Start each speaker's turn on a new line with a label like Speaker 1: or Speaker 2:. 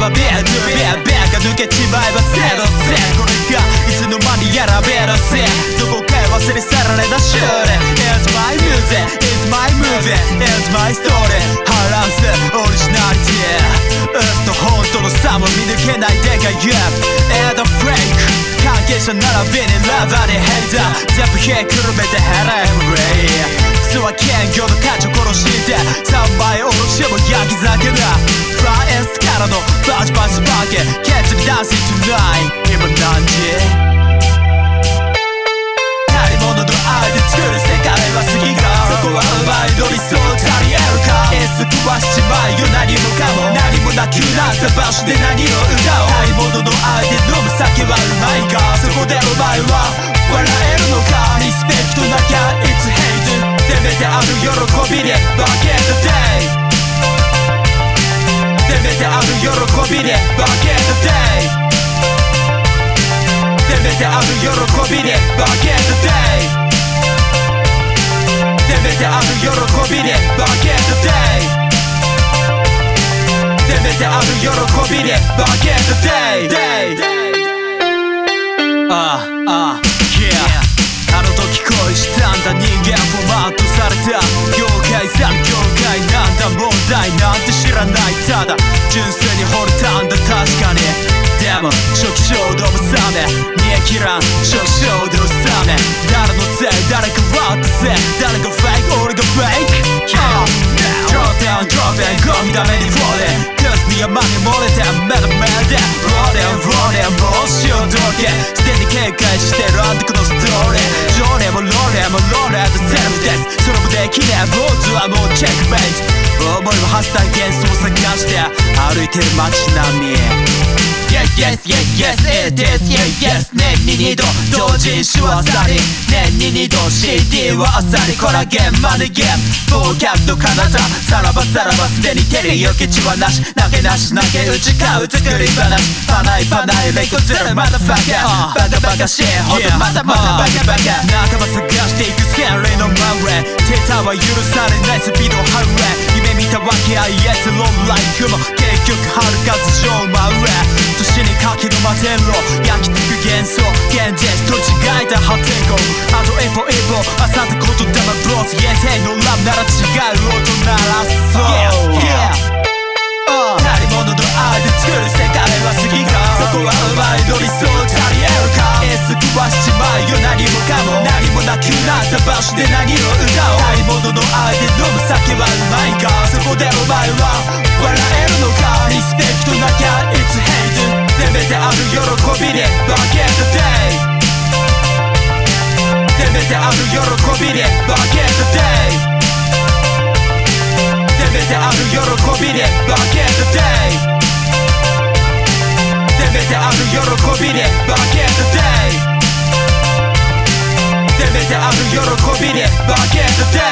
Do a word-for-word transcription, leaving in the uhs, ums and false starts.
Speaker 1: はビートビービーが抜けちまえばゼロゼこれがいつの間にやらべろせどこかへ忘れ去られた終電 It's my music, it's my movie, it's my story ハランスオリジナリティ嘘と本当の差も見抜けないでか言うエドフレイク関係者並びにラバーでヘイター全部ひっくるめてヘラエフレイクソは兼業の価値を殺してさんばいおろしも焼き酒だフライエンスからのバチバチバケケッチにダンシングトゥナイト今何時借り物の愛で作る世界は過ぎがそこは奪い取りそう足りえるかエス食わしちまえよ何もかも何もなくなった場所で何を歌おう借り物の愛で飲む酒はうまいかそこでお前は笑えるのかリスペクトなきゃ It's hate せめてある喜びで Back in the day せめてある喜びで Back in the day せめてある喜びで Back in the day せめてある喜びで Back in the day せめてある喜びで Back in the day ああ、ああ、yeah あの時恋したんだ人間フォーマットされた業界さる業界なんだ問題なんて知らないただ純粋に惚れたんだ確かにでも初期衝動も冷め煮え切らん初期衝動冷め誰のせい誰か割ったせい誰がフェイク俺がフェイク Drop down drop down ゴミだめに Rolling Cause に山に漏れて目の前で Rolling rolling もう潮時計すでに警戒してるあんたこのストーリー情念もローレもローレーとセルフですそれもできねえ坊主はもうチェックメイト思いは発散幻想を探して歩いてる街並みYes, yes, yes, yes, it is, yes, yes 年に二度同人誌はあさり年に二度 シーディー はあさりこらゲンマネゲン忘却と彼方さらばさらばすでに照りよけ血はなし投げなし投げ打ち交う作り話パナイパナイレイコするまだファカバカバカしいほんとまだまだバカバカ仲間探していく千里の真上データは許されないスピードハイウェイ夢見たわけあいえスローライフも結局はるか頭上真上年にかける摩天楼焼き付く幻想現実と違えた破天荒あと一歩一歩あさって言霊ブロスイエスヘイのラブなら違う音鳴らそう Yeah, yeah 借り物の愛で作る世界は過ぎがそこは奪い取りそう足りえるかエス食わしちまえよ何もかも何もなくなった場所で何を歌おう借り物の愛で飲む酒はうまいかそこでお前は笑えるのかリスペクトなきゃ It's hate せめてある喜びで Back in the day せめてある喜びで Back in the day せめてある喜びで Back in the day せめてある喜びで Back in the day せめてある喜びで Back in the day